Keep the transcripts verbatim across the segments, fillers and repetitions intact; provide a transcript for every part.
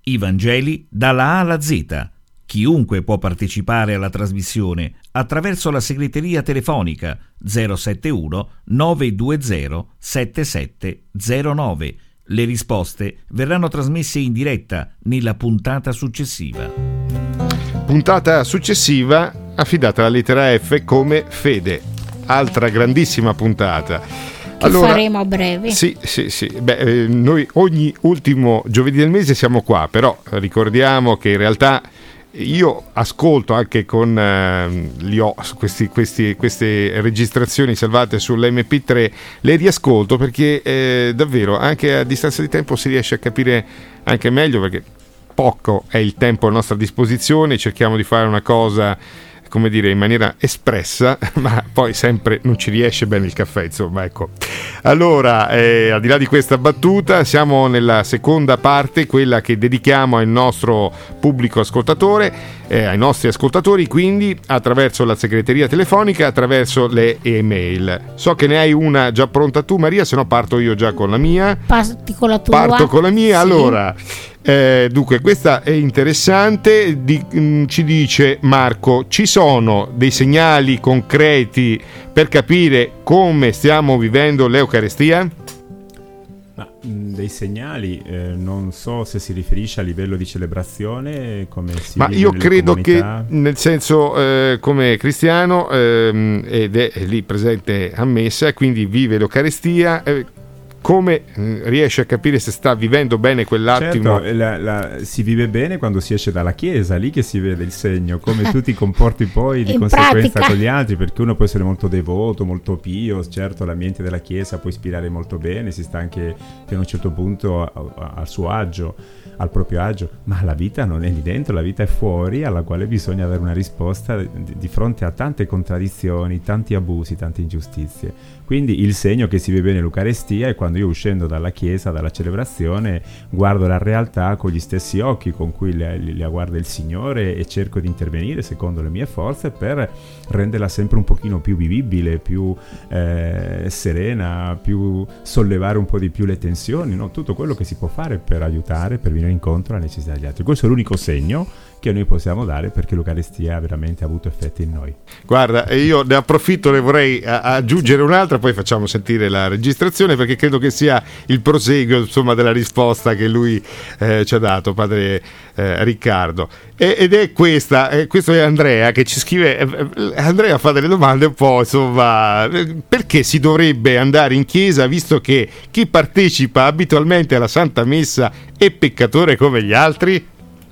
I Vangeli dalla A alla Z. Chiunque può partecipare alla trasmissione attraverso la segreteria telefonica zero sette uno nove due zero sette sette zero nove. Le risposte verranno trasmesse in diretta nella puntata successiva. Puntata successiva affidata alla lettera F come fede. Altra grandissima puntata. Che allora, faremo a breve. Sì, sì, sì. Beh, eh, noi ogni ultimo giovedì del mese siamo qua, però ricordiamo che in realtà io ascolto anche con eh, li ho questi, questi, queste registrazioni salvate sull'emme pi tre, le riascolto perché eh, davvero anche a distanza di tempo si riesce a capire anche meglio, perché poco è il tempo a nostra disposizione, cerchiamo di fare una cosa, come dire, in maniera espressa, ma poi sempre non ci riesce bene il caffè, insomma, ecco. Allora, eh, al di là di questa battuta, siamo nella seconda parte, quella che dedichiamo al nostro pubblico ascoltatore, eh, ai nostri ascoltatori, quindi attraverso la segreteria telefonica, attraverso le email. So che ne hai una già pronta tu, Maria, se no parto io già con la mia. Parti con la tua. Parto con la mia, sì. Allora... Eh, dunque, questa è interessante. Di, mh, ci dice Marco: ci sono dei segnali concreti per capire come stiamo vivendo l'Eucaristia? Ma, mh, dei segnali, eh, non so se si riferisce a livello di celebrazione, come si ma vive io nelle credo comunità. Che nel senso, eh, come cristiano, ehm, ed è lì presente a messa, quindi vive l'Eucaristia, eh, come riesce a capire se sta vivendo bene quell'attimo? Certo, la, la, si vive bene quando si esce dalla chiesa, lì che si vede il segno, come tu ti comporti poi di In conseguenza pratica. con gli altri, perché uno può essere molto devoto, molto pio, certo l'ambiente della chiesa può ispirare molto bene, si sta anche fino a un certo punto a, a, al suo agio, al proprio agio, ma la vita non è lì dentro, la vita è fuori, alla quale bisogna avere una risposta di, di fronte a tante contraddizioni, tanti abusi, tante ingiustizie. Quindi il segno che si vive bene l'Eucaristia è quando io, uscendo dalla chiesa, dalla celebrazione, guardo la realtà con gli stessi occhi con cui la, la guarda il Signore e cerco di intervenire secondo le mie forze per renderla sempre un pochino più vivibile, più eh, serena, più sollevare un po' di più le tensioni, no? Tutto quello che si può fare per aiutare, per venire incontro alle necessità degli altri. Questo è l'unico segno che noi possiamo dare, perché l'Eucaristia ha veramente avuto effetti in noi. Guarda, io ne approfitto, ne vorrei a- aggiungere un'altra, poi facciamo sentire la registrazione, perché credo che sia il proseguo, insomma, della risposta che lui eh, ci ha dato, padre eh, Riccardo. E- ed è questa, eh, questo è Andrea che ci scrive, eh, Andrea fa delle domande un po', insomma, eh, perché si dovrebbe andare in chiesa visto che chi partecipa abitualmente alla Santa Messa è peccatore come gli altri?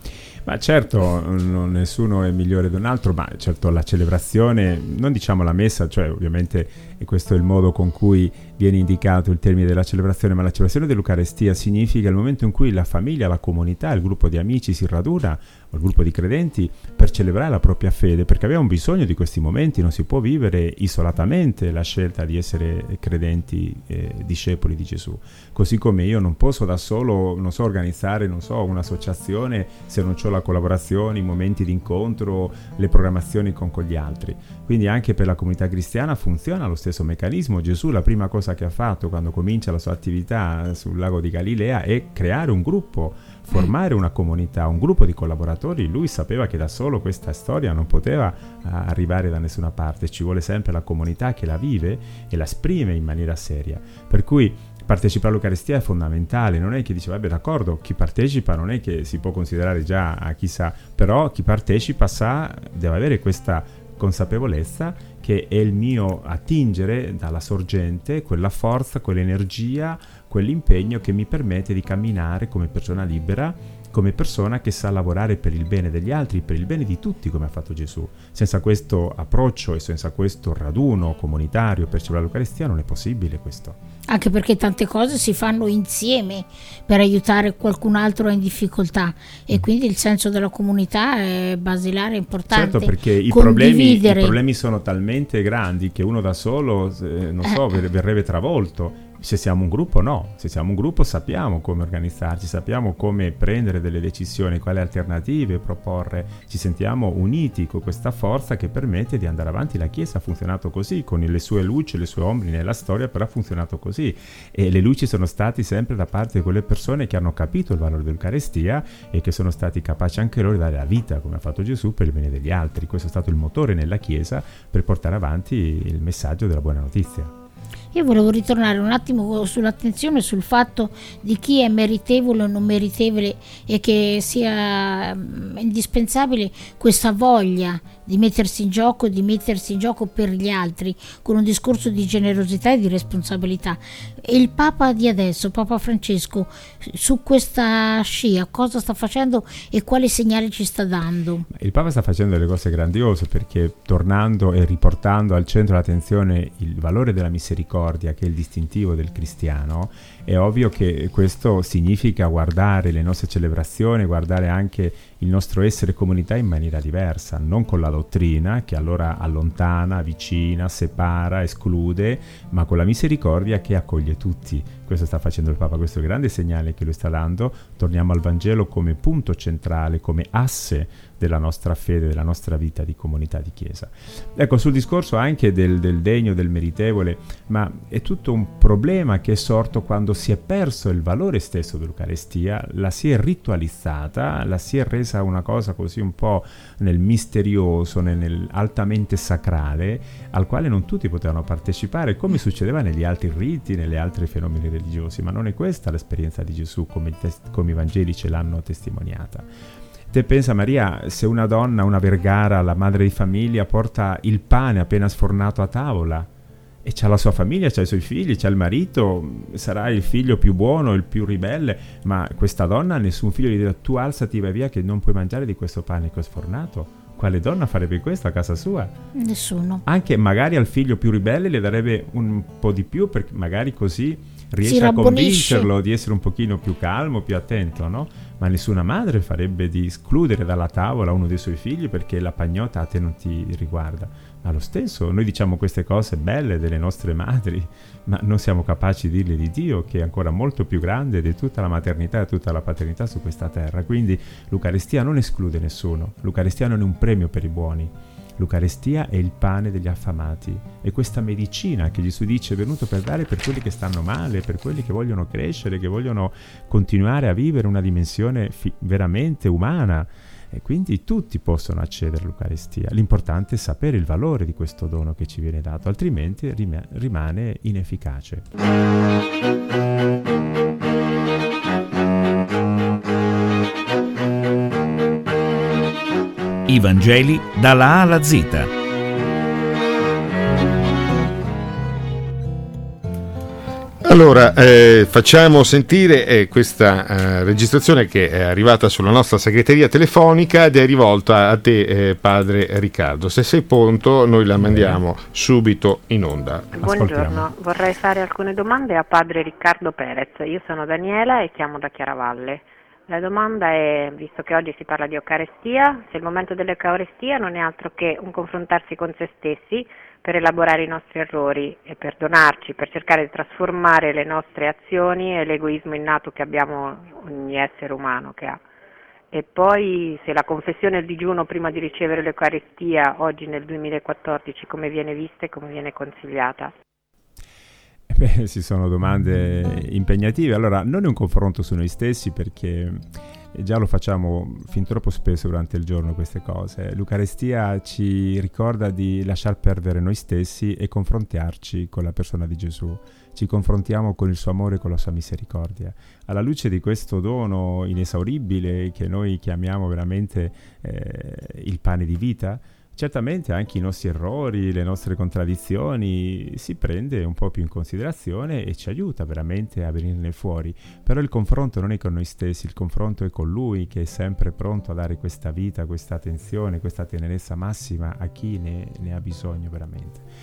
Ma certo, non, nessuno è migliore di un altro, ma certo la celebrazione, non diciamo la messa, cioè ovviamente e questo è il modo con cui viene indicato il termine della celebrazione, ma la celebrazione dell'Eucaristia significa il momento in cui la famiglia, la comunità, il gruppo di amici si raduna, o il gruppo di credenti, per celebrare la propria fede, perché abbiamo bisogno di questi momenti, non si può vivere isolatamente la scelta di essere credenti, eh, discepoli di Gesù, così come io non posso da solo, non so, organizzare, non so, un'associazione se non ho la collaborazione, i momenti di incontro, le programmazioni con, con gli altri. Quindi anche per la comunità cristiana funziona lo stesso meccanismo. Gesù la prima cosa che ha fatto quando comincia la sua attività sul lago di Galilea è creare un gruppo, formare una comunità, un gruppo di collaboratori. Lui sapeva che da solo questa storia non poteva uh, arrivare da nessuna parte, ci vuole sempre la comunità che la vive e la esprime in maniera seria, per cui partecipare all'Eucaristia è fondamentale. Non è che dice vabbè d'accordo, chi partecipa non è che si può considerare già a chissà, però chi partecipa sa, deve avere questa consapevolezza che è il mio attingere dalla sorgente, quella forza, quell'energia, quell'impegno che mi permette di camminare come persona libera, come persona che sa lavorare per il bene degli altri, per il bene di tutti, come ha fatto Gesù. Senza questo approccio e senza questo raduno comunitario per celebrare l'Eucaristia non è possibile questo. Anche perché tante cose si fanno insieme per aiutare qualcun altro in difficoltà, e quindi il senso della comunità è basilare, importante. Certo, perché i problemi, i problemi sono talmente grandi che uno da solo, eh, non so, verrebbe travolto. Se siamo un gruppo no, se siamo un gruppo sappiamo come organizzarci, sappiamo come prendere delle decisioni, quali alternative proporre, ci sentiamo uniti con questa forza che permette di andare avanti. La Chiesa ha funzionato così, con le sue luci e le sue ombre nella storia, però ha funzionato così, e le luci sono state sempre da parte di quelle persone che hanno capito il valore dell'Eucarestia e che sono stati capaci anche loro di dare la vita, come ha fatto Gesù, per il bene degli altri. Questo è stato il motore nella Chiesa per portare avanti il messaggio della buona notizia. Io volevo ritornare un attimo sull'attenzione sul fatto di chi è meritevole o non meritevole, e che sia indispensabile questa voglia di mettersi in gioco, di mettersi in gioco per gli altri, con un discorso di generosità e di responsabilità. E il Papa di adesso, Papa Francesco, su questa scia cosa sta facendo e quale segnale ci sta dando? Il Papa sta facendo delle cose grandiose, perché tornando e riportando al centro dell'attenzione il valore della misericordia, che è il distintivo del cristiano, è ovvio che questo significa guardare le nostre celebrazioni, guardare anche il nostro essere comunità in maniera diversa, non con la dottrina che allora allontana, avvicina, separa, esclude, ma con la misericordia che accoglie tutti. Questo sta facendo il Papa, questo è il grande segnale che lui sta dando. Torniamo al Vangelo come punto centrale, come asse della nostra fede, della nostra vita di comunità di Chiesa. Ecco, sul discorso anche del, del degno, del meritevole, ma è tutto un problema che è sorto quando si è perso il valore stesso dell'Eucarestia, la si è ritualizzata, la si è resa una cosa così un po' nel misterioso, nel, nel altamente sacrale, al quale non tutti potevano partecipare, come succedeva negli altri riti, nelle altre fenomeni religiosi. Ma non è questa l'esperienza di Gesù, come, tes- come i Vangeli ce l'hanno testimoniata. Te pensa, Maria, se una donna, una vergara, la madre di famiglia, porta il pane appena sfornato a tavola e c'ha la sua famiglia, c'ha i suoi figli, c'ha il marito, sarà il figlio più buono, il più ribelle, ma questa donna, nessun figlio gli dirà: tu alzati, vai via che non puoi mangiare di questo pane che ho sfornato. Quale donna farebbe questo a casa sua? Nessuno. Anche magari al figlio più ribelle le darebbe un po' di più, perché magari così riesce a convincerlo di essere un pochino più calmo, più attento, no? Ma nessuna madre farebbe di escludere dalla tavola uno dei suoi figli perché la pagnotta a te non ti riguarda. Ma lo stesso, noi diciamo queste cose belle delle nostre madri, ma non siamo capaci di dirle di Dio, che è ancora molto più grande di tutta la maternità e tutta la paternità su questa terra. Quindi l'Eucarestia non esclude nessuno, l'Eucarestia non è un premio per i buoni. L'Eucarestia è il pane degli affamati, è questa medicina che Gesù dice è venuto per dare per quelli che stanno male, per quelli che vogliono crescere, che vogliono continuare a vivere una dimensione fi- veramente umana, e quindi tutti possono accedere all'Eucarestia. L'importante è sapere il valore di questo dono che ci viene dato, altrimenti rim- rimane inefficace. I Vangeli dalla A alla Z. Allora, eh, facciamo sentire eh, questa eh, registrazione che è arrivata sulla nostra segreteria telefonica ed è rivolta a te, eh, padre Riccardo. Se sei pronto, noi la mandiamo subito in onda. Buongiorno, vorrei fare alcune domande a padre Riccardo Perez. Io sono Daniela e chiamo da Chiaravalle. La domanda è, visto che oggi si parla di Eucarestia, se il momento dell'Eucarestia non è altro che un confrontarsi con se stessi per elaborare i nostri errori e perdonarci, per cercare di trasformare le nostre azioni e l'egoismo innato che abbiamo ogni essere umano che ha. E poi se la confessione e il digiuno prima di ricevere l'Eucarestia oggi nel duemilaquattordici come viene vista e come viene consigliata. Beh, si sono domande impegnative. Allora, non è un confronto su noi stessi, perché già lo facciamo fin troppo spesso durante il giorno queste cose. L'Eucarestia ci ricorda di lasciar perdere noi stessi e confrontarci con la persona di Gesù. Ci confrontiamo con il suo amore e con la sua misericordia. Alla luce di questo dono inesauribile che noi chiamiamo veramente eh, il pane di vita, certamente anche i nostri errori, le nostre contraddizioni si prende un po' più in considerazione e ci aiuta veramente a venirne fuori. Però il confronto non è con noi stessi, il confronto è con Lui, che è sempre pronto a dare questa vita, questa attenzione, questa tenerezza massima a chi ne, ne ha bisogno veramente.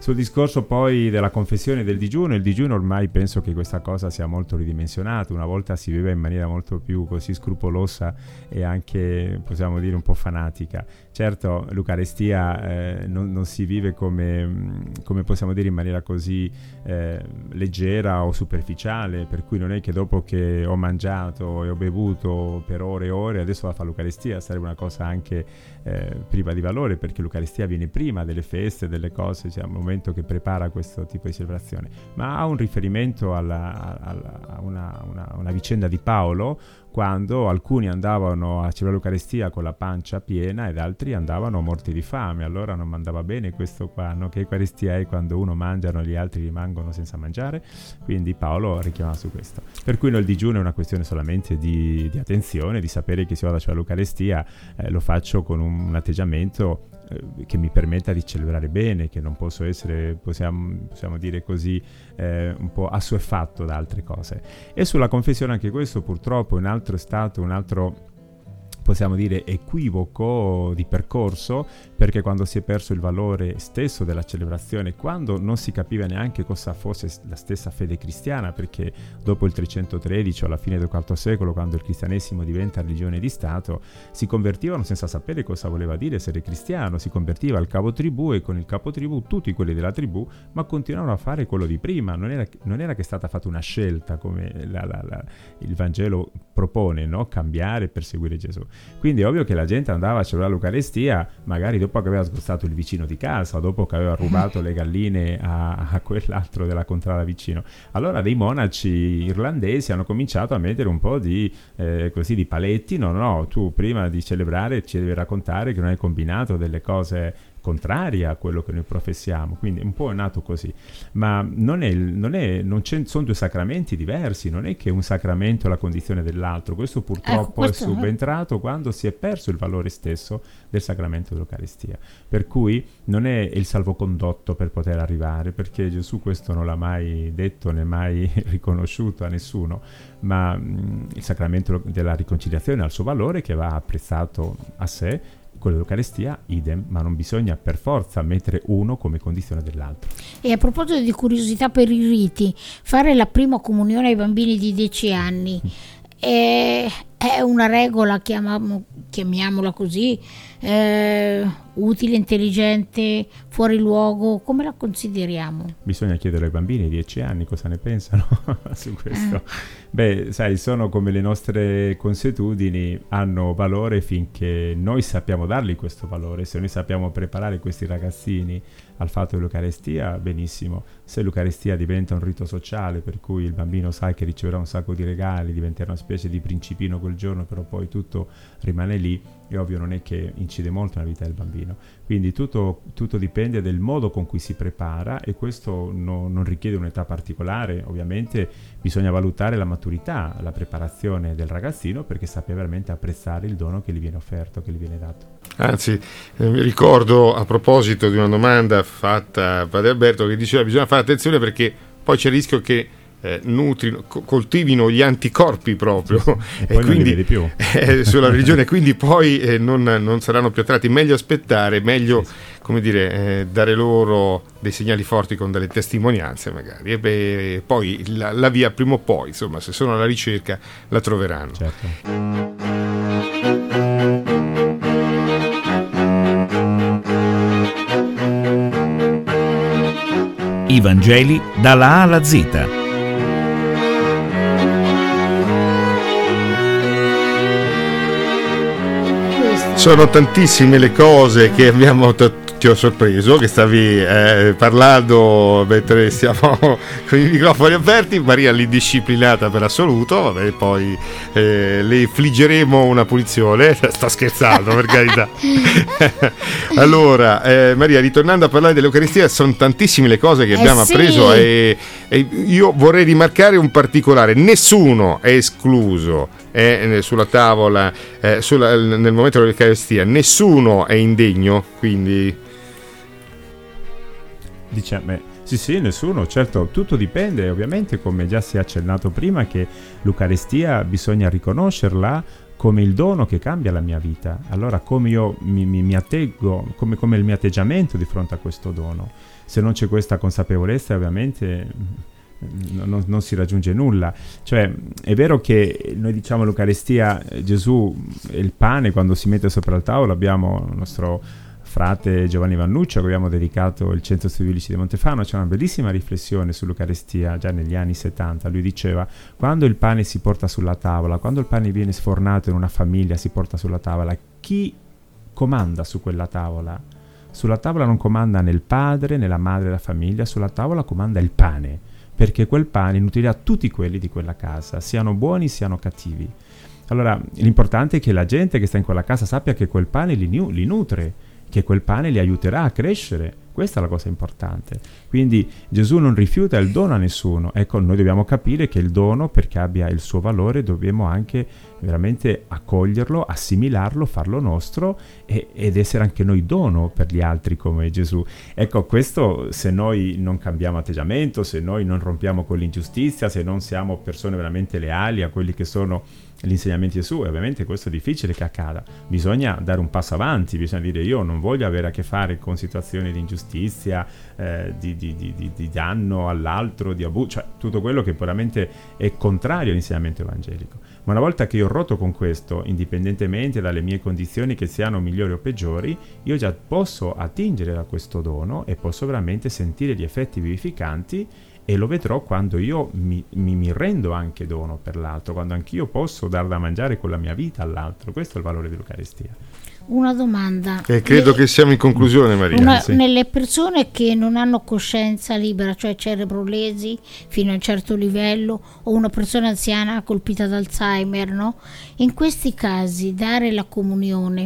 Sul discorso poi della confessione e del digiuno, il digiuno ormai penso che questa cosa sia molto ridimensionata. Una volta si viveva in maniera molto più così scrupolosa e anche, possiamo dire, un po' fanatica. Certo, l'Eucarestia eh, non, non si vive come, come possiamo dire in maniera così eh, leggera o superficiale, per cui non è che dopo che ho mangiato e ho bevuto per ore e ore adesso va a fare l'Eucarestia. Sarebbe una cosa anche eh, priva di valore, perché l'Eucarestia viene prima delle feste, delle cose, cioè, un momento che prepara questo tipo di celebrazione, ma ha un riferimento alla, alla, a una, una, una vicenda di Paolo, quando alcuni andavano a celebrare l'Eucarestia con la pancia piena ed altri andavano morti di fame. Allora non andava bene questo qua, no? Che Eucaristia è quando uno mangiano e gli altri rimangono senza mangiare? Quindi Paolo richiama su questo. Per cui no, il digiuno è una questione solamente di, di attenzione, di sapere che se vado a celebrare l'Eucarestia eh, lo faccio con un, un atteggiamento eh, che mi permetta di celebrare bene, che non posso essere, possiamo, possiamo dire così, eh, un po' assuefatto da altre cose. E sulla confessione anche questo purtroppo è un altro stato, un altro, possiamo dire, equivoco di percorso, perché quando si è perso il valore stesso della celebrazione, quando non si capiva neanche cosa fosse la stessa fede cristiana, perché dopo il trecentotredici, alla fine del quarto secolo, quando il cristianesimo diventa religione di Stato, si convertivano senza sapere cosa voleva dire essere cristiano. Si convertiva il capotribù e con il capotribù tutti quelli della tribù, ma continuavano a fare quello di prima. Non era, non era che è stata fatta una scelta come la, la, la, il Vangelo propone, no? Cambiare per seguire Gesù. Quindi è ovvio che la gente andava a celebrare l'Eucarestia magari dopo che aveva sgozzato il vicino di casa o dopo che aveva rubato le galline a, a quell'altro della contrada vicino. Allora dei monaci irlandesi hanno cominciato a mettere un po' di, eh, così, di paletti. No, no, tu prima di celebrare ci devi raccontare che non hai combinato delle cose contraria a quello che noi professiamo. Quindi un po' è nato così, ma non è, non è non c'è, sono due sacramenti diversi. Non è che un sacramento è la condizione dell'altro. Questo purtroppo ecco, questo è subentrato è... quando si è perso il valore stesso del sacramento dell'Eucarestia, per cui non è il salvocondotto per poter arrivare, perché Gesù questo non l'ha mai detto né mai riconosciuto a nessuno, ma mh, il sacramento della riconciliazione ha il suo valore, che va apprezzato a sé. Quello dell'Eucarestia idem, ma non bisogna per forza mettere uno come condizione dell'altro. E a proposito di curiosità per i riti, fare la prima comunione ai bambini di dieci anni è, è una regola, chiamiamo, chiamiamola così, eh, utile, intelligente, fuori luogo? Come la consideriamo? Bisogna chiedere ai bambini di dieci anni cosa ne pensano su questo. Eh. Beh, sai, sono come le nostre consuetudini, hanno valore finché noi sappiamo dargli questo valore. Se noi sappiamo preparare questi ragazzini al fatto dell'Eucarestia, benissimo. Se l'Eucarestia diventa un rito sociale, per cui il bambino sa che riceverà un sacco di regali, diventerà una specie di principino quel giorno, però poi tutto rimane lì, è ovvio non è che incide molto nella vita del bambino. Quindi tutto, tutto dipende del modo con cui si prepara, e questo no, non richiede un'età particolare. Ovviamente bisogna valutare la maturità, la preparazione del ragazzino, perché sappia veramente apprezzare il dono che gli viene offerto, che gli viene dato. Anzi, eh, mi ricordo, a proposito di una domanda fatta a Padre Alberto, che diceva bisogna fare attenzione perché poi c'è il rischio che Eh, nutrino, co- coltivino gli anticorpi proprio, e, e quindi di più. Eh, sulla religione, quindi poi eh, non, non saranno più attratti. Meglio aspettare, meglio sì, sì. come dire, eh, dare loro dei segnali forti con delle testimonianze magari, e beh, poi la, la via prima o poi, insomma, se sono alla ricerca la troveranno. Certo. I Vangeli dalla A alla Z. Sono tantissime le cose che abbiamo t- ti ho sorpreso, che stavi eh, parlando mentre stiamo con i microfoni aperti. Maria l'indisciplinata per assoluto, vabbè, poi eh, le infliggeremo una punizione. Sta scherzando, per carità. Allora, eh, Maria, ritornando a parlare dell'Eucaristia, sono tantissime le cose che abbiamo eh sì. appreso, e, e io vorrei rimarcare un particolare: nessuno è escluso è sulla tavola, eh, sulla, nel momento dell'Eucaristia, nessuno è indegno, quindi diciamo, sì sì, nessuno, certo, tutto dipende, ovviamente, come già si è accennato prima, che l'Eucaristia bisogna riconoscerla come il dono che cambia la mia vita. Allora come io mi, mi, mi atteggo, come, come il mio atteggiamento di fronte a questo dono. Se non c'è questa consapevolezza, ovviamente non, non si raggiunge nulla. Cioè è vero che noi diciamo l'Eucaristia, Gesù è il pane, quando si mette sopra il tavolo abbiamo il nostro frate Giovanni Vannuccio, che abbiamo dedicato il Centro Studi Biblici di Montefano. C'è una bellissima riflessione sull'Eucaristia già negli anni settanta. Lui diceva: quando il pane si porta sulla tavola, quando il pane viene sfornato in una famiglia, si porta sulla tavola, chi comanda su quella tavola? Sulla tavola non comanda né il padre né la madre della famiglia, sulla tavola comanda il pane, perché quel pane nutrirà tutti quelli di quella casa, siano buoni siano cattivi. Allora l'importante è che la gente che sta in quella casa sappia che quel pane li, li nutre, che quel pane li aiuterà a crescere. Questa è la cosa importante. Quindi Gesù non rifiuta il dono a nessuno. Ecco, noi dobbiamo capire che il dono, perché abbia il suo valore, dobbiamo anche veramente accoglierlo, assimilarlo, farlo nostro e, ed essere anche noi dono per gli altri come Gesù. Ecco, questo, se noi non cambiamo atteggiamento, se noi non rompiamo con l'ingiustizia, se non siamo persone veramente leali a quelli che sono gli insegnamenti di Gesù, e ovviamente questo è difficile che accada. Bisogna dare un passo avanti, bisogna dire: io non voglio avere a che fare con situazioni di ingiustizia, eh, di, di, di, di, di danno all'altro, di abuso, cioè tutto quello che veramente è contrario all'insegnamento evangelico. Ma una volta che io ho rotto con questo, indipendentemente dalle mie condizioni che siano migliori o peggiori, io già posso attingere da questo dono e posso veramente sentire gli effetti vivificanti. E lo vedrò quando io mi, mi, mi rendo anche dono per l'altro, quando anch'io posso dar da mangiare con la mia vita all'altro. Questo è il valore dell'Eucaristia. Una domanda. E credo Le, che siamo in conclusione, Maria. Una, sì. Nelle persone che non hanno coscienza libera, cioè cerebrolesi fino a un certo livello, o una persona anziana colpita da Alzheimer, no? In questi casi dare la comunione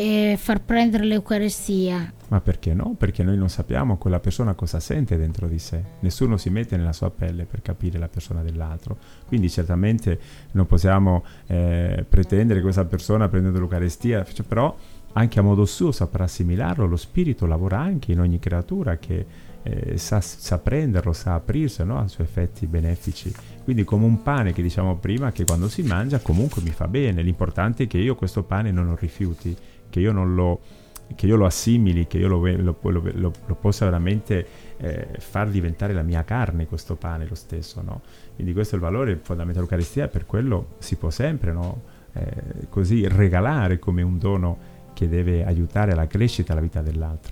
e far prendere l'Eucaristia. Ma perché no? Perché noi non sappiamo quella persona cosa sente dentro di sé. Nessuno si mette nella sua pelle per capire la persona dell'altro. Quindi certamente non possiamo eh, pretendere che questa persona, prendendo l'Eucaristia, cioè, però anche a modo suo saprà assimilarlo. Lo Spirito lavora anche in ogni creatura che eh, sa, sa prenderlo, sa aprirsi, no, ai suoi effetti benefici. Quindi come un pane che diciamo prima, che quando si mangia comunque mi fa bene. L'importante è che io questo pane non lo rifiuti, che io non lo... che io lo assimili, che io lo, lo, lo, lo, lo possa veramente eh, far diventare la mia carne, questo pane lo stesso, no? Quindi questo è il valore fondamentale dell'Eucaristia. Per quello si può sempre, no? eh, così regalare come un dono che deve aiutare alla crescita e alla vita dell'altro.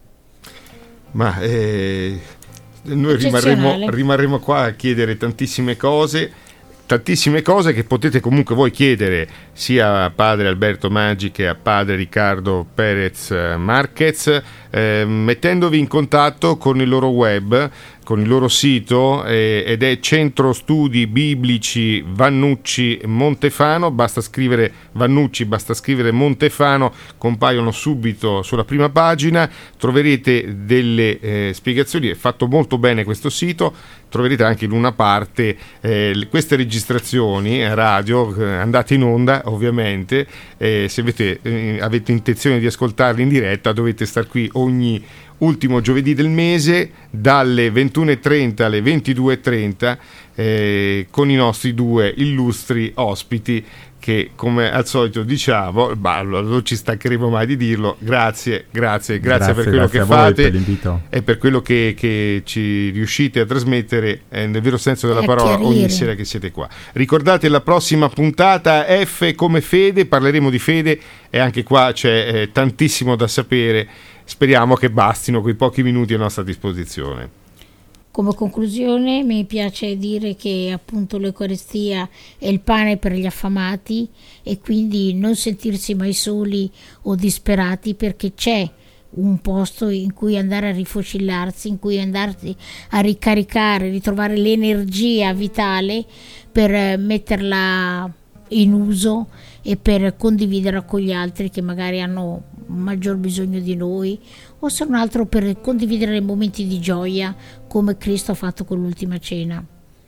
Ma eh, noi rimarremo, rimarremo qua a chiedere tantissime cose tantissime cose che potete comunque voi chiedere sia a padre Alberto Maggi che a padre Riccardo Perez Marquez, eh, mettendovi in contatto con il loro web, con il loro sito, eh, ed è Centro Studi Biblici Vannucci Montefano. Basta scrivere Vannucci, basta scrivere Montefano, compaiono subito sulla prima pagina, troverete delle eh, spiegazioni. È fatto molto bene questo sito, troverete anche in una parte eh, queste registrazioni radio eh, andate in onda ovviamente, eh, se avete, eh, avete intenzione di ascoltarli in diretta dovete star qui ogni ultimo giovedì del mese dalle ventuno e trenta alle ventidue e trenta eh, con i nostri due illustri ospiti che, come al solito diciamo, bah, non ci stancheremo mai di dirlo, grazie, grazie, grazie, grazie per quello che fate per e per quello che, che ci riuscite a trasmettere eh, nel vero senso della parola ogni sera che siete qua. Ricordate la prossima puntata F come fede, parleremo di fede e anche qua c'è eh, tantissimo da sapere. Speriamo che bastino quei pochi minuti a nostra disposizione. Come conclusione mi piace dire che appunto l'Eucaristia è il pane per gli affamati e quindi non sentirsi mai soli o disperati, perché c'è un posto in cui andare a rifocillarsi, in cui andarsi a ricaricare, ritrovare l'energia vitale per metterla in uso e per condividerla con gli altri che magari hanno maggior bisogno di noi, o se non altro per condividere i momenti di gioia come Cristo ha fatto con l'ultima cena.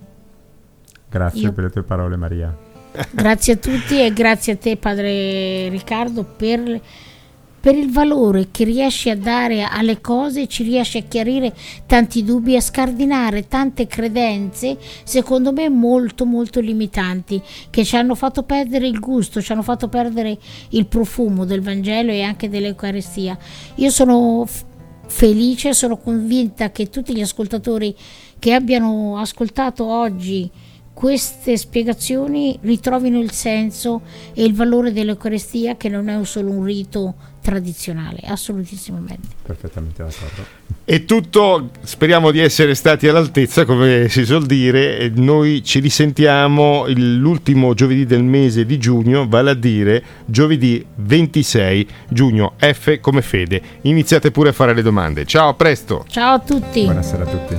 Grazie Io... per le tue parole, Maria. Grazie a tutti e grazie a te, padre Riccardo, per per il valore che riesce a dare alle cose, ci riesce a chiarire tanti dubbi, a scardinare tante credenze, secondo me molto molto limitanti, che ci hanno fatto perdere il gusto, ci hanno fatto perdere il profumo del Vangelo e anche dell'Eucaristia. Io sono f- felice, sono convinta che tutti gli ascoltatori che abbiano ascoltato oggi queste spiegazioni ritrovino il senso e il valore dell'Eucaristia, che non è solo un rito tradizionale, assolutissimamente. Perfettamente d'accordo. È tutto, speriamo di essere stati all'altezza, come si suol dire. Noi ci risentiamo l'ultimo giovedì del mese di giugno, vale a dire giovedì ventisei giugno, F come fede. Iniziate pure a fare le domande. Ciao, a presto. Ciao a tutti. Buonasera a tutti.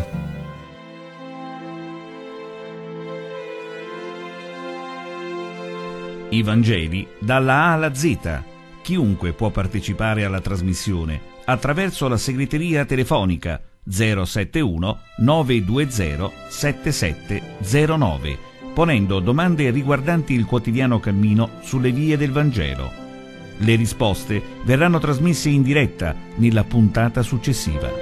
I Vangeli dalla A alla Z. Chiunque può partecipare alla trasmissione attraverso la segreteria telefonica zero sette uno nove due zero sette sette zero nove, ponendo domande riguardanti il quotidiano cammino sulle vie del Vangelo. Le risposte verranno trasmesse in diretta nella puntata successiva.